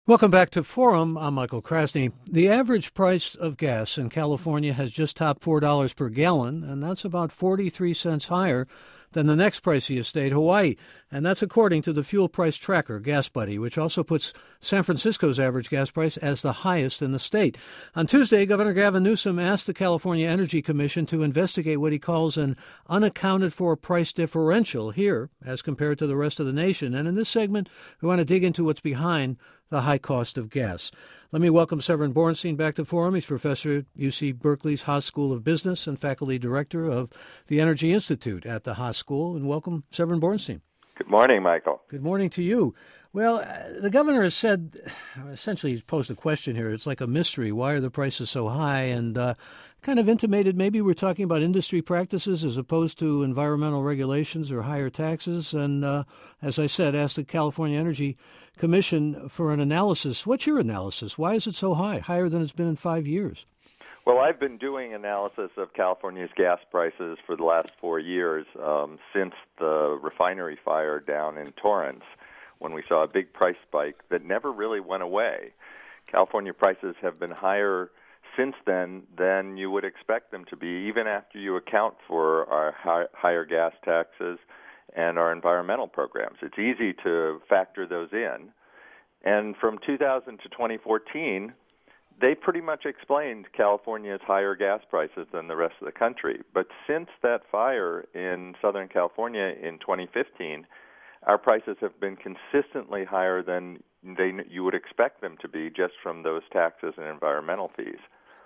Welcome back to Forum. I'm Michael Krasny. The average price of gas in California has just topped $4 per gallon, and that's about 43 cents higher than the next priciest state, Hawaii. And that's according to the fuel price tracker, GasBuddy, which also puts San Francisco's average gas price as the highest in the state. On Tuesday, Governor Gavin Newsom asked the California Energy Commission to investigate what he calls an unaccounted-for price differential here as compared to the rest of the nation. And in this segment, we want to dig into what's behind the high cost of gas. Let me welcome Severin Borenstein back to Forum. He's professor at UC Berkeley's Haas School of Business and faculty director of the Energy Institute at the Haas School. And welcome, Severin Borenstein. Good morning, Michael. Good morning to you. Well, the governor has said, essentially he's posed a question here. It's like a mystery. Why are the prices so high? And kind of intimated maybe we're talking about industry practices as opposed to environmental regulations or higher taxes. And as I said, asked the California Energy Commission for an analysis. What's your analysis? Why is it so high, higher than it's been in 5 years? Well, I've been doing analysis of California's gas prices for the last 4 years since the refinery fire down in Torrance, when we saw a big price spike that never really went away. California prices have been higher since then than you would expect them to be, even after you account for our higher gas taxes and our environmental programs. It's easy to factor those in. And from 2000 to 2014, they pretty much explained California's higher gas prices than the rest of the country. But since that fire in Southern California in 2015, our prices have been consistently higher than you would expect them to be just from those taxes and environmental fees.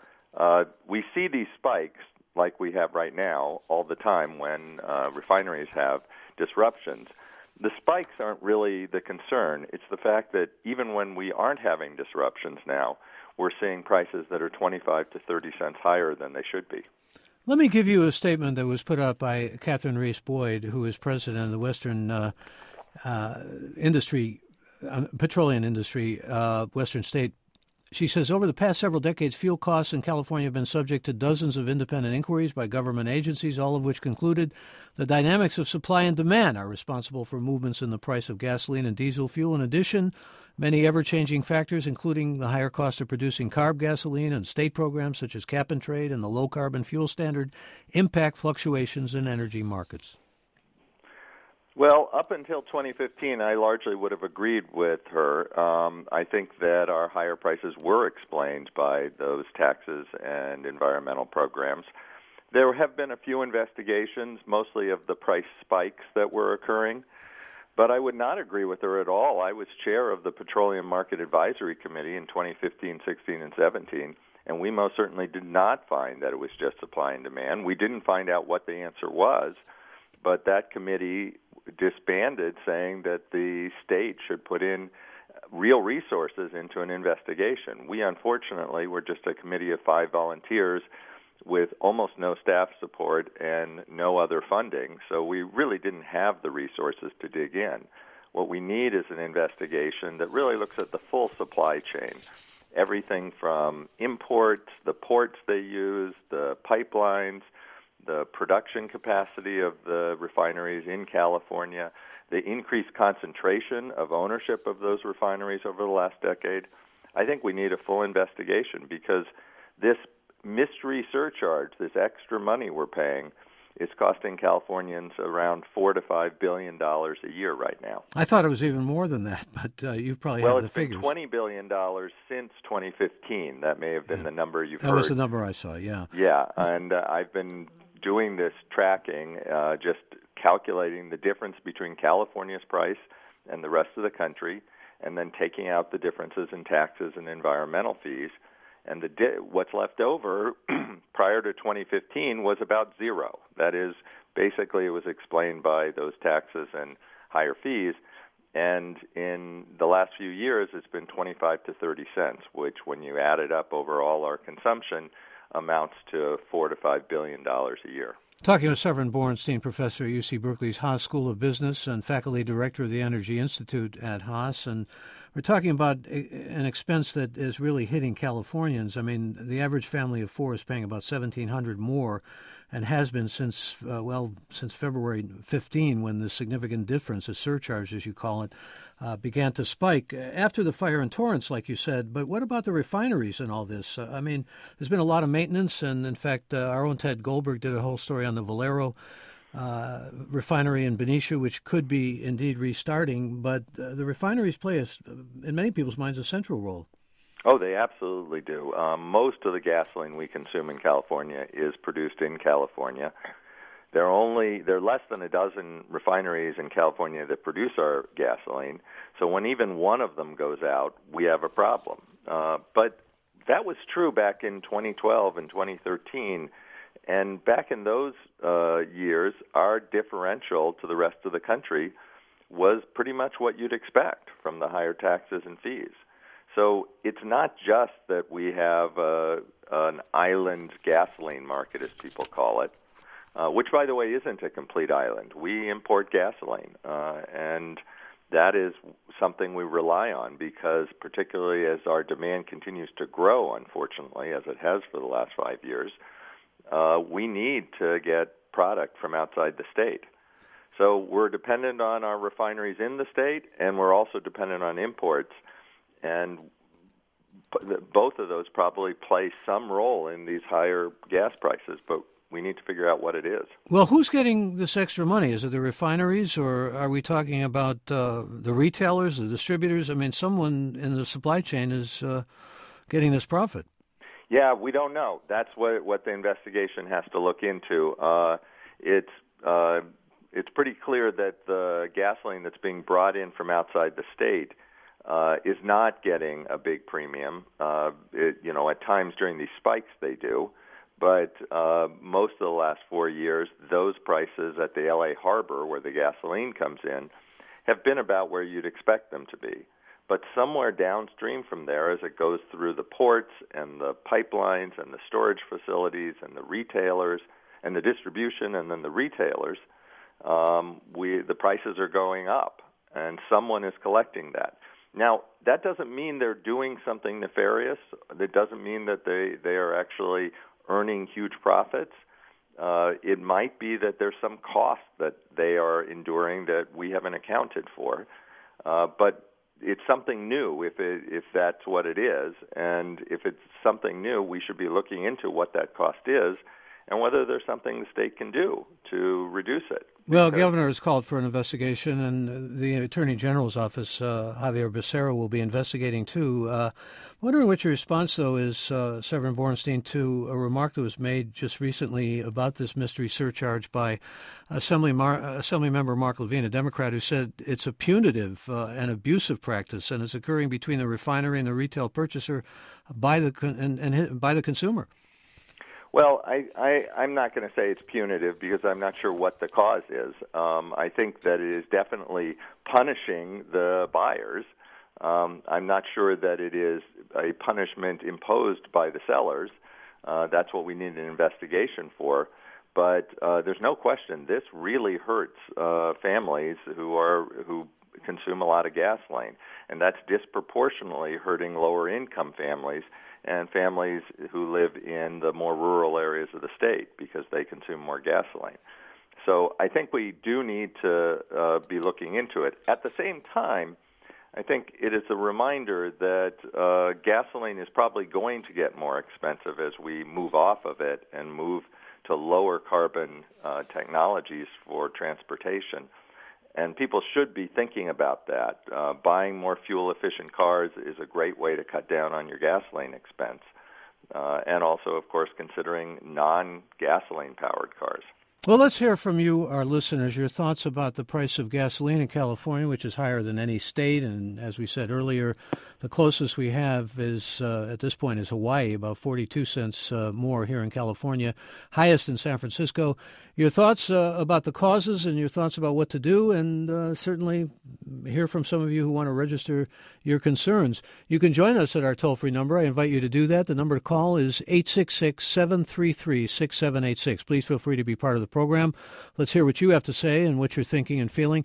We see these spikes like we have right now all the time when refineries have disruptions. The spikes aren't really the concern. It's the fact that even when we aren't having disruptions now, we're seeing prices that are 25 to 30 cents higher than they should be. Let me give you a statement that was put out by Catherine Reese Boyd, who is president of the Western petroleum industry, Western State. She says, over the past several decades, fuel costs in California have been subject to dozens of independent inquiries by government agencies, all of which concluded the dynamics of supply and demand are responsible for movements in the price of gasoline and diesel fuel. In addition, many ever-changing factors, including the higher cost of producing CARB gasoline and state programs such as cap and trade and the low-carbon fuel standard, impact fluctuations in energy markets. Well, up until 2015, I largely would have agreed with her. I think that our higher prices were explained by those taxes and environmental programs. There have been a few investigations, mostly of the price spikes that were occurring, but I would not agree with her at all. I was chair of the Petroleum Market Advisory Committee in 2015, 16, and 17, and we most certainly did not find that it was just supply and demand. We didn't find out what the answer was, but that committee disbanded, saying that the state should put in real resources into an investigation. We, unfortunately, were just a committee of 5 volunteers with almost no staff support and no other funding, so we really didn't have the resources to dig in. What we need is an investigation that really looks at the full supply chain, everything from imports, the ports they use, the pipelines, the production capacity of the refineries in California, the increased concentration of ownership of those refineries over the last decade. I think we need a full investigation because this mystery surcharge, this extra money we're paying, is costing Californians around $4 to $5 billion a year right now. I thought it was even more than that, but you probably have the figures. Well, it's been $20 billion since 2015. That may have been the number you've heard. That was the number I saw, yeah. Yeah, and I've been doing this tracking, just calculating the difference between California's price and the rest of the country, and then taking out the differences in taxes and environmental fees. And what's left over prior to 2015 was about zero. That is, basically it was explained by those taxes and higher fees. And in the last few years, it's been 25 to 30 cents, which when you add it up over all our consumption, amounts to $4 to $5 billion a year. Talking with Severin Borenstein, professor at UC Berkeley's Haas School of Business and faculty director of the Energy Institute at Haas. And we're talking about an expense that is really hitting Californians. I mean, the average family of four is paying about $1,700 more, and has been since February 15, when the significant difference, a surcharge as you call it, began to spike after the fire in Torrance, like you said. But what about the refineries and all this? I mean, there's been a lot of maintenance, and in fact, our own Ted Goldberg did a whole story on the Valero refinery in Benicia, which could be indeed restarting. But the refineries play, in many people's minds, a central role. Oh, they absolutely do. Most of the gasoline we consume in California is produced in California. There are less than a dozen refineries in California that produce our gasoline. So when even one of them goes out, we have a problem. But that was true back in 2012 and 2013. And back in those years, our differential to the rest of the country was pretty much what you'd expect from the higher taxes and fees. So it's not just that we have an island gasoline market, as people call it, which, by the way, isn't a complete island. We import gasoline, and that is something we rely on because, particularly as our demand continues to grow, unfortunately, as it has for the last 5 years, we need to get product from outside the state. So we're dependent on our refineries in the state, and we're also dependent on imports. And both of those probably play some role in these higher gas prices, but we need to figure out what it is. Well, who's getting this extra money? Is it the refineries, or are we talking about the retailers, the distributors? I mean, someone in the supply chain is getting this profit. Yeah, we don't know. That's what the investigation has to look into. It's pretty clear that the gasoline that's being brought in from outside the state is not getting a big premium. At times during these spikes they do, but most of the last 4 years, those prices at the L.A. Harbor, where the gasoline comes in, have been about where you'd expect them to be. But somewhere downstream from there, as it goes through the ports and the pipelines and the storage facilities and the retailers and the distribution and then the retailers, the prices are going up, and someone is collecting that. Now, that doesn't mean they're doing something nefarious. It doesn't mean that they are actually earning huge profits. It might be that there's some cost that they are enduring that we haven't accounted for. But it's something new if that's what it is. And if it's something new, we should be looking into what that cost is and whether there's something the state can do to reduce it. Well, Governor has called for an investigation, and the Attorney General's office, Javier Becerra, will be investigating too. Wondering what your response, though, is, Severin Borenstein, to a remark that was made just recently about this mystery surcharge by Assemblymember Mark Levine, a Democrat, who said it's a punitive and abusive practice, and it's occurring between the refinery and the retail purchaser by the consumer. Well, I'm not going to say it's punitive because I'm not sure what the cause is. I think that it is definitely punishing the buyers. I'm not sure that it is a punishment imposed by the sellers. That's what we need an investigation for. But there's no question this really hurts families who consume a lot of gasoline, and that's disproportionately hurting lower-income families and families who live in the more rural areas of the state because they consume more gasoline. So I think we do need to be looking into it. At the same time, I think it is a reminder that gasoline is probably going to get more expensive as we move off of it and move to lower carbon technologies for transportation. And people should be thinking about that. Buying more fuel-efficient cars is a great way to cut down on your gasoline expense. And also, of course, considering non-gasoline-powered cars. Well, let's hear from you, our listeners, your thoughts about the price of gasoline in California, which is higher than any state. And as we said earlier, The closest we have is, at this point, is Hawaii, about 42 cents more here in California, highest in San Francisco. Your thoughts about the causes and your thoughts about what to do, and certainly hear from some of you who want to register your concerns. You can join us at our toll-free number. I invite you to do that. The number to call is 866-733-6786. Please feel free to be part of the program. Let's hear what you have to say and what you're thinking and feeling.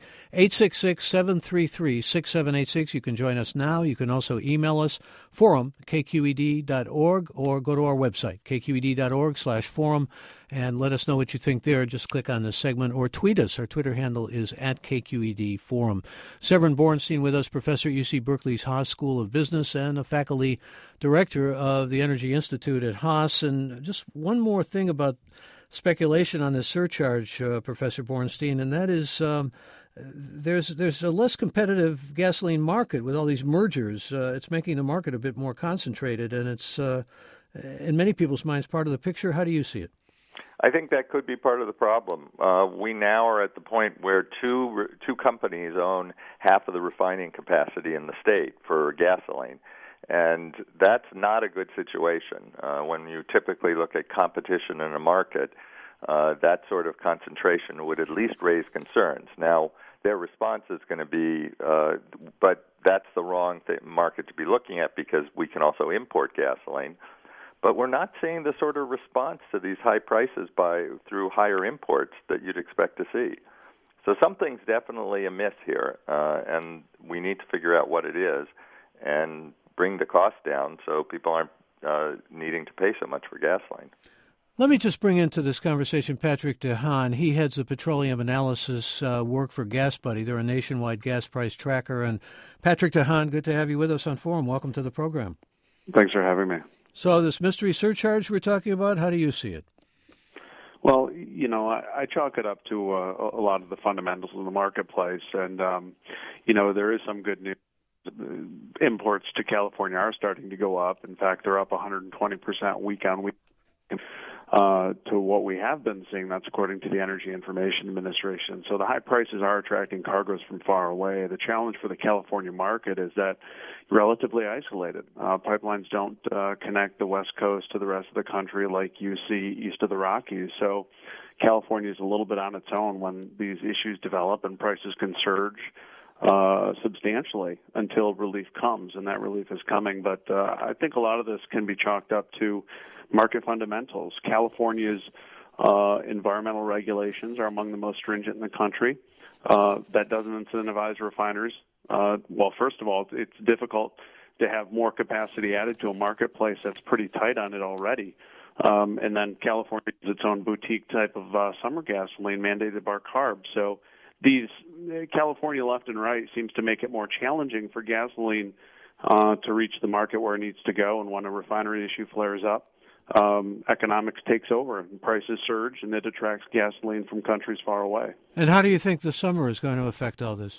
866-733-6786. You can join us now. You can also email us, forum@kqed.org, or go to our website, kqed.org/forum, and let us know what you think there. Just click on this segment or tweet us. Our Twitter handle is @KQED Forum. Severin Borenstein with us, professor at UC Berkeley's Haas School of Business and a faculty director of the Energy Institute at Haas. And just one more thing about speculation on this surcharge, Professor Borenstein, and that is there's a less competitive gasoline market with all these mergers. It's making the market a bit more concentrated, and it's, in many people's minds, part of the picture. How do you see it? I think that could be part of the problem. We now are at the point where two companies own half of the refining capacity in the state for gasoline, and that's not a good situation. When you typically look at competition in a market, that sort of concentration would at least raise concerns. Now, their response is going to be, but that's the wrong market to be looking at because we can also import gasoline. But we're not seeing the sort of response to these high prices through higher imports that you'd expect to see. So something's definitely amiss here, and we need to figure out what it is and bring the cost down so people aren't needing to pay so much for gasoline. Let me just bring into this conversation Patrick DeHaan. He heads the petroleum analysis work for GasBuddy. They're a nationwide gas price tracker. And Patrick DeHaan, good to have you with us on Forum. Welcome to the program. Thanks for having me. So this mystery surcharge we're talking about, how do you see it? Well, I chalk it up to a lot of the fundamentals in the marketplace. And, there is some good news. Imports to California are starting to go up. In fact, they're up 120% week on week. To what we have been seeing. That's according to the Energy Information Administration. So the high prices are attracting cargoes from far away. The challenge for the California market is that relatively isolated. Pipelines don't connect the West Coast to the rest of the country like you see east of the Rockies. So California is a little bit on its own when these issues develop, and prices can surge substantially until relief comes, and that relief is coming. But I think a lot of this can be chalked up to market fundamentals. California's environmental regulations are among the most stringent in the country. That doesn't incentivize refiners. Well, first of all, it's difficult to have more capacity added to a marketplace that's pretty tight on it already. And then California has its own boutique type of summer gasoline mandated by CARB. So these California left and right seems to make it more challenging for gasoline to reach the market where it needs to go. And when a refinery issue flares up, economics takes over and prices surge, and it attracts gasoline from countries far away. And how do you think the summer is going to affect all this?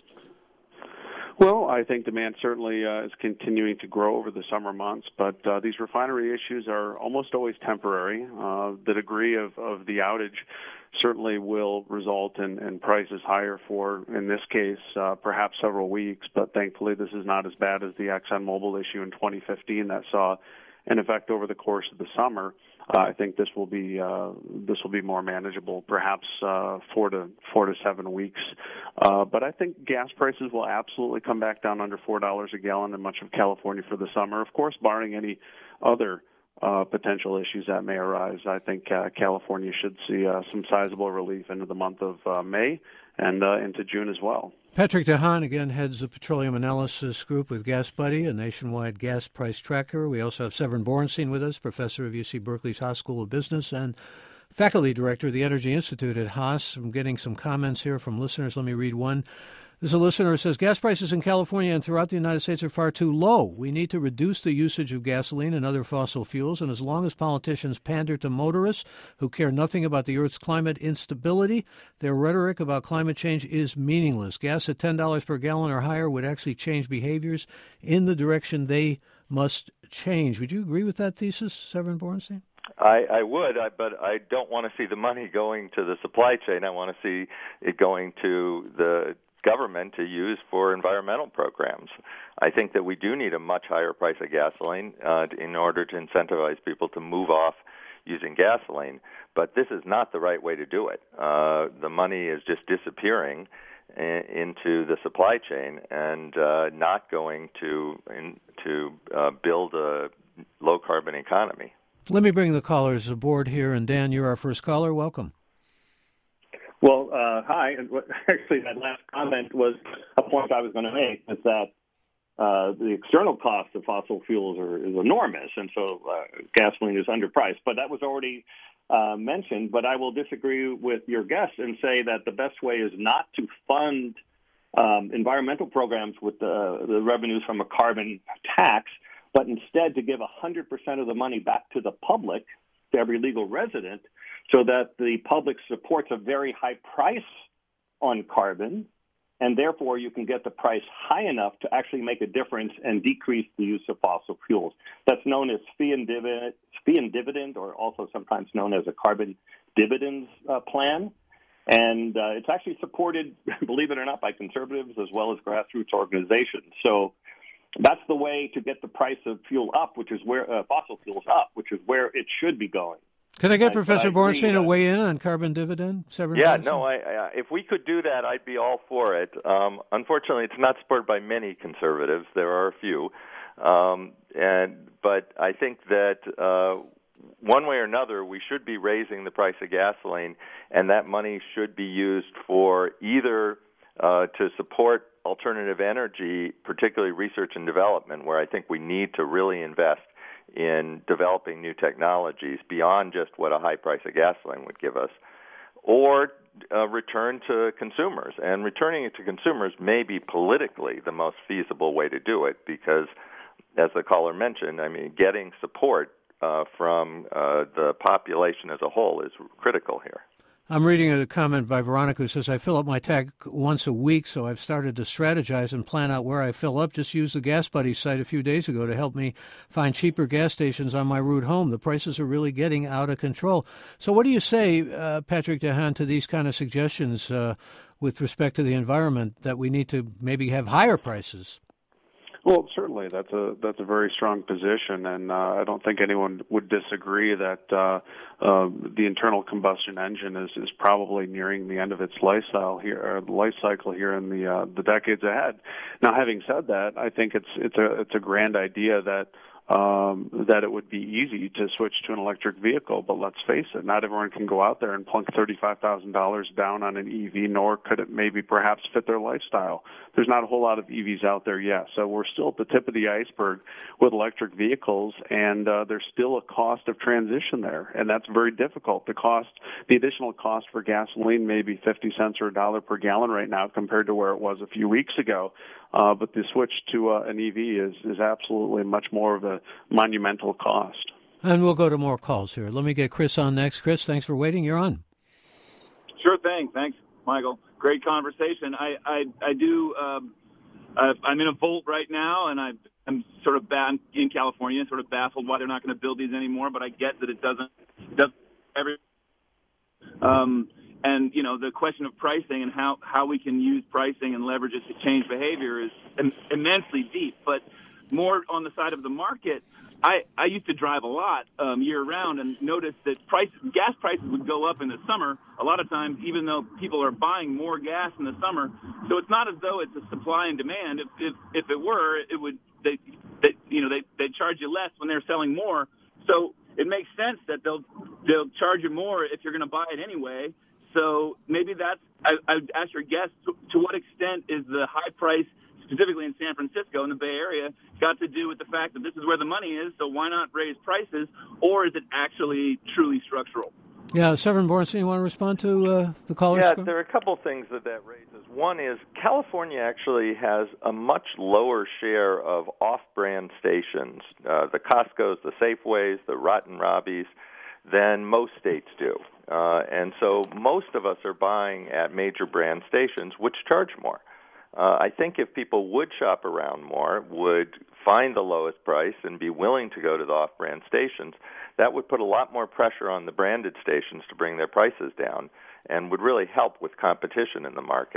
Well, I think demand certainly is continuing to grow over the summer months, but these refinery issues are almost always temporary. The degree of the outage certainly will result in prices higher for, in this case, perhaps several weeks, but thankfully this is not as bad as the ExxonMobil issue in 2015 that saw an effect over the course of the summer. I think this will be more manageable, perhaps 4 to 7 weeks. But I think gas prices will absolutely come back down under $4 a gallon in much of California for the summer. Of course, barring any other potential issues that may arise, I think California should see some sizable relief into the month of May and into June as well. Patrick DeHaan, again, heads the Petroleum Analysis Group with GasBuddy, a nationwide gas price tracker. We also have Severin Borenstein with us, professor of UC Berkeley's Haas School of Business and faculty director of the Energy Institute at Haas. I'm getting some comments here from listeners. Let me read one. This is a listener who says, gas prices in California and throughout the United States are far too low. We need to reduce the usage of gasoline and other fossil fuels, and as long as politicians pander to motorists who care nothing about the Earth's climate instability, their rhetoric about climate change is meaningless. Gas at $10 per gallon or higher would actually change behaviors in the direction they must change. Would you agree with that thesis, Severin Borenstein? I would, but I don't want to see the money going to the supply chain. I want to see it going to the government to use for environmental programs. I think that we do need a much higher price of gasoline in order to incentivize people to move off using gasoline. But this is not the right way to do it. The money is just disappearing into the supply chain and not going to build a low-carbon economy. Let me bring the callers aboard here. And Dan, you're our first caller. Welcome. Well, hi. Actually, that last comment was a point I was going to make, is that the external cost of fossil fuels is enormous, and so gasoline is underpriced. But that was already mentioned, but I will disagree with your guest and say that the best way is not to fund environmental programs with the revenues from a carbon tax, but instead to give 100% of the money back to the public, to every legal resident, so that the public supports a very high price on carbon, and therefore you can get the price high enough to actually make a difference and decrease the use of fossil fuels. That's known as fee and dividend, or also sometimes known as a carbon dividends plan. And it's actually supported, believe it or not, by conservatives as well as grassroots organizations. So that's the way to get the price of fuel up, which is where fossil fuels up, which is where it should be going. Can I get Professor Bornstein to weigh in on carbon dividend? If we could do that, I'd be all for it. Unfortunately, it's not supported by many conservatives. There are a few. But I think that one way or another, we should be raising the price of gasoline, and that money should be used for either to support alternative energy, particularly research and development, where I think we need to really invest in developing new technologies beyond just what a high price of gasoline would give us, or return to consumers. And returning it to consumers may be politically the most feasible way to do it because, as the caller mentioned, I mean, getting support from the population as a whole is critical here. I'm reading a comment by Veronica who says, I fill up my tank once a week, so I've started to strategize and plan out where I fill up. Just used the Gas Buddy site a few days ago to help me find cheaper gas stations on my route home. The prices are really getting out of control. So what do you say, Patrick DeHaan, to these kind of suggestions with respect to the environment, that we need to maybe have higher prices? Well, certainly that's a very strong position, and I don't think anyone would disagree that the internal combustion engine is probably nearing the end of its life cycle here in the decades ahead. Now, having said that, I think it's a grand idea that it would be easy to switch to an electric vehicle, but let's face it, not everyone can go out there and plunk $35,000 down on an EV, nor could it maybe perhaps fit their lifestyle. There's not a whole lot of EVs out there yet, so we're still at the tip of the iceberg with electric vehicles, and there's still a cost of transition there, and that's very difficult. The additional cost for gasoline may be 50 cents or $1 per gallon right now compared to where it was a few weeks ago. But the switch to an EV is absolutely much more of a monumental cost. And we'll go to more calls here. Let me get Chris on next. Chris, thanks for waiting. You're on. Sure thing. Thanks, Michael. Great conversation. I'm in a Volt right now, and I'm sort of in California, sort of baffled why they're not going to build these anymore. But I get that it doesn't every. And, you know, the question of pricing and how we can use pricing and leverage it to change behavior is immensely deep. But more on the side of the market, I used to drive a lot year-round and noticed that gas prices would go up in the summer a lot of times, even though people are buying more gas in the summer. So it's not as though it's a supply and demand. If it were, it would they charge you less when they're selling more. So it makes sense that they'll charge you more if you're going to buy it anyway. So maybe I'd ask your guest, to what extent is the high price, specifically in San Francisco in the Bay Area, got to do with the fact that this is where the money is, so why not raise prices, or is it actually truly structural? Yeah, Severin Bornstein, you want to respond to the caller's Yeah, score? there are a couple things that raises. One is California actually has a much lower share of off-brand stations, the Costco's, the Safeways, the Rotten Robbies, than most states do. And so most of us are buying at major brand stations, which charge more. I think if people would shop around more, would find the lowest price and be willing to go to the off-brand stations, that would put a lot more pressure on the branded stations to bring their prices down and would really help with competition in the market.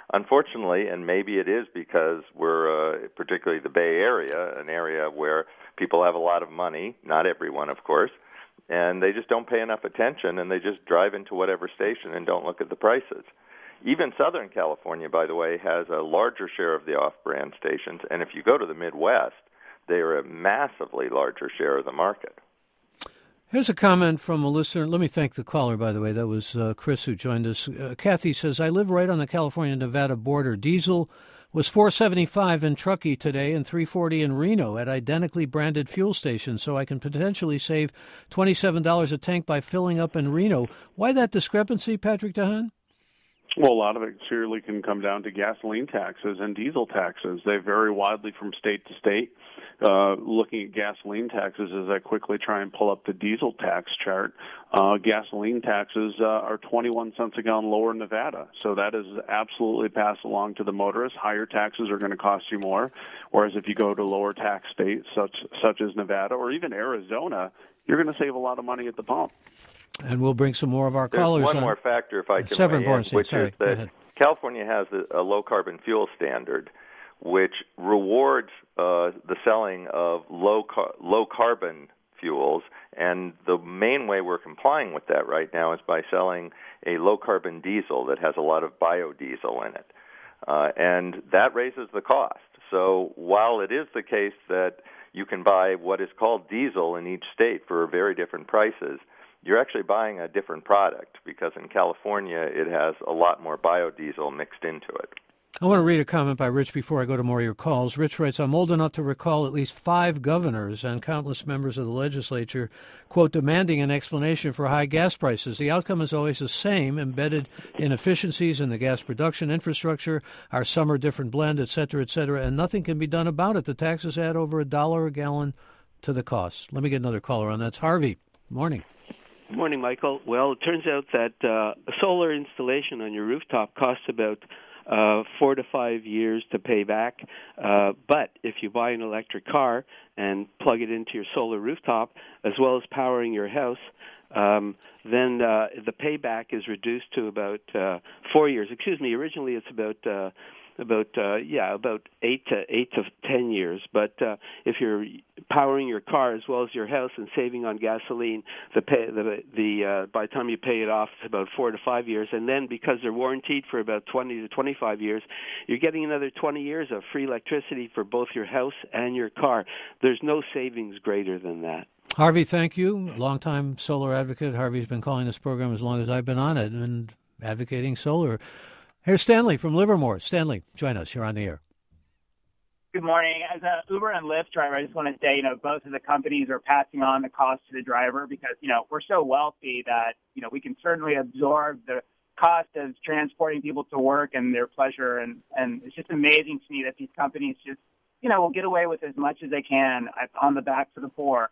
unfortunately, and maybe it is because we're particularly the Bay Area, an area where people have a lot of money, not everyone, of course, and they just don't pay enough attention, and they just drive into whatever station and don't look at the prices. Even Southern California, by the way, has a larger share of the off-brand stations, and if you go to the Midwest, they are a massively larger share of the market. Here's a comment from a listener. Let me thank the caller, by the way. That was Chris who joined us. Kathy says, I live right on the California-Nevada border. Diesel was $4.75 in Truckee today and $3.40 in Reno at identically branded fuel stations, so I can potentially save $27 a tank by filling up in Reno. Why that discrepancy, Patrick DeHaan? Well, a lot of it surely can come down to gasoline taxes and diesel taxes. They vary widely from state to state. Looking at gasoline taxes as I quickly try and pull up the diesel tax chart, gasoline taxes are 21 cents a gallon lower in Nevada. So that is absolutely passed along to the motorist. Higher taxes are going to cost you more, whereas if you go to lower tax states such as Nevada or even Arizona, you're going to save a lot of money at the pump. And we'll bring some more of our callers. There's one more factor, if I can Severn weigh in, Bornstein, which sorry, is that California has a low-carbon fuel standard, which rewards the selling of low-carbon fuels, and the main way we're complying with that right now is by selling a low-carbon diesel that has a lot of biodiesel in it, and that raises the cost. So while it is the case that you can buy what is called diesel in each state for very different prices, you're actually buying a different product because in California it has a lot more biodiesel mixed into it. I want to read a comment by Rich before I go to more of your calls. Rich writes, I'm old enough to recall at least 5 governors and countless members of the legislature, quote, demanding an explanation for high gas prices. The outcome is always the same, embedded inefficiencies in the gas production infrastructure, our summer different blend, et cetera, and nothing can be done about it. The taxes add over $1 a gallon to the cost. Let me get another caller on. That's Harvey. Morning. Good morning, Michael. Well, it turns out that a solar installation on your rooftop costs about 4 to 5 years to pay back. But if you buy an electric car and plug it into your solar rooftop, as well as powering your house, then the payback is reduced to about 4 years. Originally it's about 8 to 10 years. But if you're powering your car as well as your house and saving on gasoline, by the time you pay it off, it's about 4 to 5 years. And then because they're warranted for about 20 to 25 years, you're getting another 20 years of free electricity for both your house and your car. There's no savings greater than that. Harvey, thank you. Longtime solar advocate. Harvey's been calling this program as long as I've been on it and advocating solar. Here's Stanley from Livermore. Stanley, join us. You're on the air. Good morning. As an Uber and Lyft driver, I just want to say, both of the companies are passing on the cost to the driver because, we're so wealthy that, we can certainly absorb the cost of transporting people to work and their pleasure. And it's just amazing to me that these companies just, will get away with as much as they can on the backs of the poor.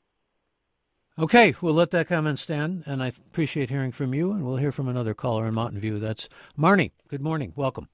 Okay, we'll let that comment stand, and I appreciate hearing from you, and we'll hear from another caller in Mountain View. That's Marnie. Good morning. Welcome.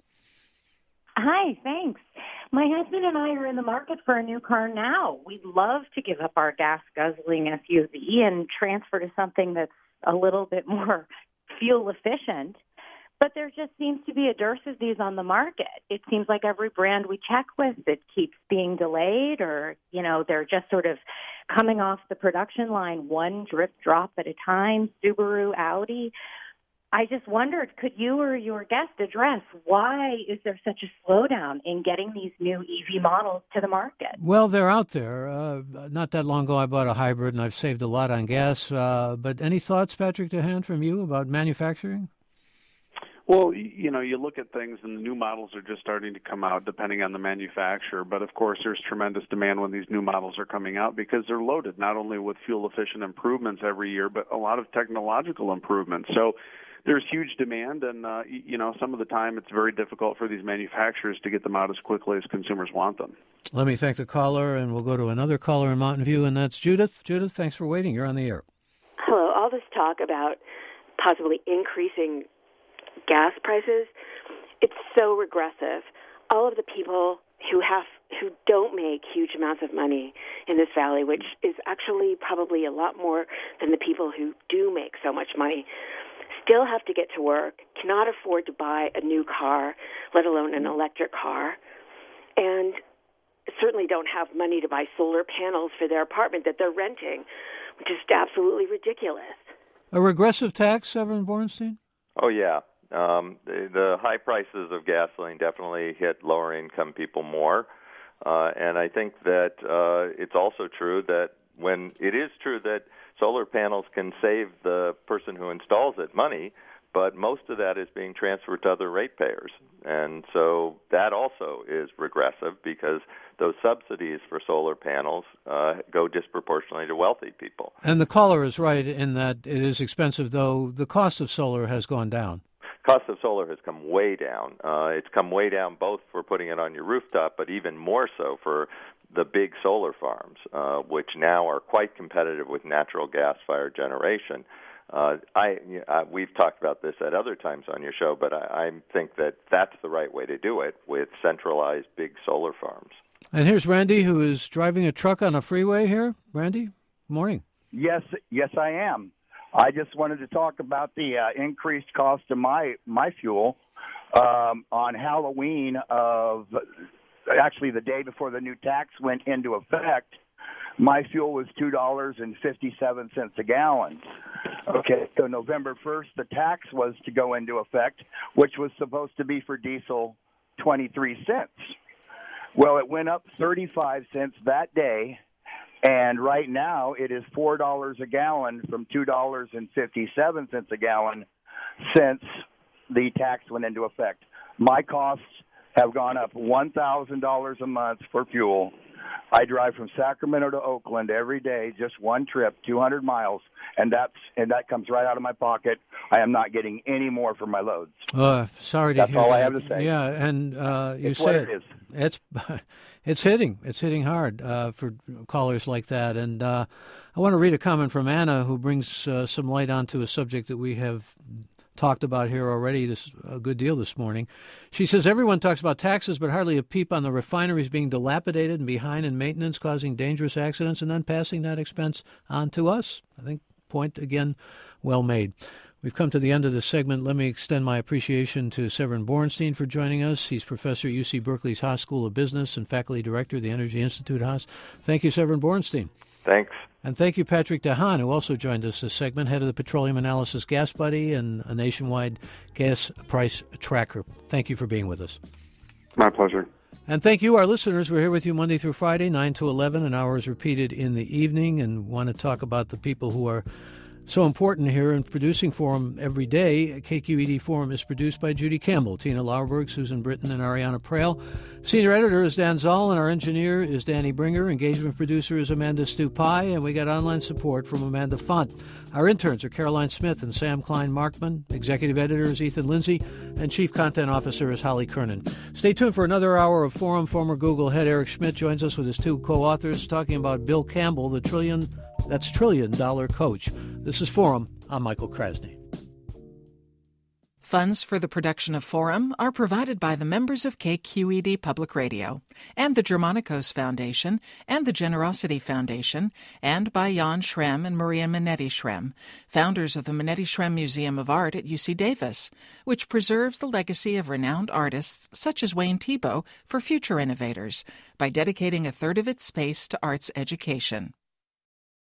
Hi, thanks. My husband and I are in the market for a new car now. We'd love to give up our gas-guzzling SUV and transfer to something that's a little bit more fuel efficient. But there just seems to be a dearth of these on the market. It seems like every brand we check with, it keeps being delayed or, they're just sort of coming off the production line one drip drop at a time, Subaru, Audi. I just wondered, could you or your guest address why is there such a slowdown in getting these new EV models to the market? Well, they're out there. Not that long ago, I bought a hybrid, and I've saved a lot on gas. But any thoughts, Patrick DeHaan, from you about manufacturing? Well, you look at things, and the new models are just starting to come out depending on the manufacturer. But, of course, there's tremendous demand when these new models are coming out because they're loaded not only with fuel-efficient improvements every year, but a lot of technological improvements. So there's huge demand, and, some of the time it's very difficult for these manufacturers to get them out as quickly as consumers want them. Let me thank the caller, and we'll go to another caller in Mountain View, and that's Judith. Judith, thanks for waiting. You're on the air. Hello. All this talk about possibly increasing gas prices, it's so regressive. All of the people who don't make huge amounts of money in this valley, which is actually probably a lot more than the people who do make so much money, still have to get to work, cannot afford to buy a new car, let alone an electric car, and certainly don't have money to buy solar panels for their apartment that they're renting, which is absolutely ridiculous. A regressive tax, Severin Borenstein? Oh, yeah. The high prices of gasoline definitely hit lower-income people more. And I think that it's also true that it is true that solar panels can save the person who installs it money, but most of that is being transferred to other ratepayers. And so that also is regressive because those subsidies for solar panels go disproportionately to wealthy people. And the caller is right in that it is expensive, though the cost of solar has gone down. Cost of solar has come way down. It's come way down both for putting it on your rooftop, but even more so for the big solar farms, which now are quite competitive with natural gas-fired generation. We've talked about this at other times on your show, but I think that that's the right way to do it with centralized big solar farms. And here's Randy, who is driving a truck on a freeway here. Randy, morning. Yes, I am. I just wanted to talk about the increased cost of my fuel on Halloween actually the day before the new tax went into effect. My fuel was $2.57 a gallon. Okay, so November 1st, the tax was to go into effect, which was supposed to be for diesel 23 cents. Well, it went up 35 cents that day, and right now it is $4 a gallon from $2.57 a gallon since the tax went into effect. My costs have gone up $1,000 a month for fuel. I drive from Sacramento to Oakland every day, just one trip, 200 miles, and that comes right out of my pocket. I am not getting any more for my loads. Sorry to That's hear all that. I have to say. Yeah, and you said it's hitting hard for callers like that. And I want to read a comment from Anna, who brings some light onto a subject that we have talked about here already a good deal this morning. She says, everyone talks about taxes, but hardly a peep on the refineries being dilapidated and behind in maintenance, causing dangerous accidents, and then passing that expense on to us. I think point, again, well made. We've come to the end of this segment. Let me extend my appreciation to Severin Borenstein for joining us. He's professor at UC Berkeley's Haas School of Business and faculty director of the Energy Institute Haas. Thank you, Severin Borenstein. Thanks. And thank you, Patrick DeHaan, who also joined us this segment, head of the Petroleum Analysis Gas Buddy and a nationwide gas price tracker. Thank you for being with us. My pleasure. And thank you, our listeners. We're here with you Monday through Friday, 9 to 11, and hours repeated in the evening, and want to talk about the people who are so important here in producing Forum every day. KQED Forum is produced by Judy Campbell, Tina Lauerberg, Susan Britton, and Ariana Prale. Senior editor is Dan Zoll, and our engineer is Danny Bringer. Engagement producer is Amanda Stupai, and we got online support from Amanda Font. Our interns are Caroline Smith and Sam Klein-Markman. Executive editor is Ethan Lindsay, and Chief Content Officer is Holly Kernan. Stay tuned for another hour of Forum. Former Google head Eric Schmidt joins us with his two co-authors talking about Bill Campbell, the $1 trillion coach. This is Forum. I'm Michael Krasny. Funds for the production of Forum are provided by the members of KQED Public Radio and the Germanicos Foundation and the Generosity Foundation, and by Jan Schrem and Maria Minetti Schrem, founders of the Minetti Schrem Museum of Art at UC Davis, which preserves the legacy of renowned artists such as Wayne Thiebaud for future innovators by dedicating a third of its space to arts education.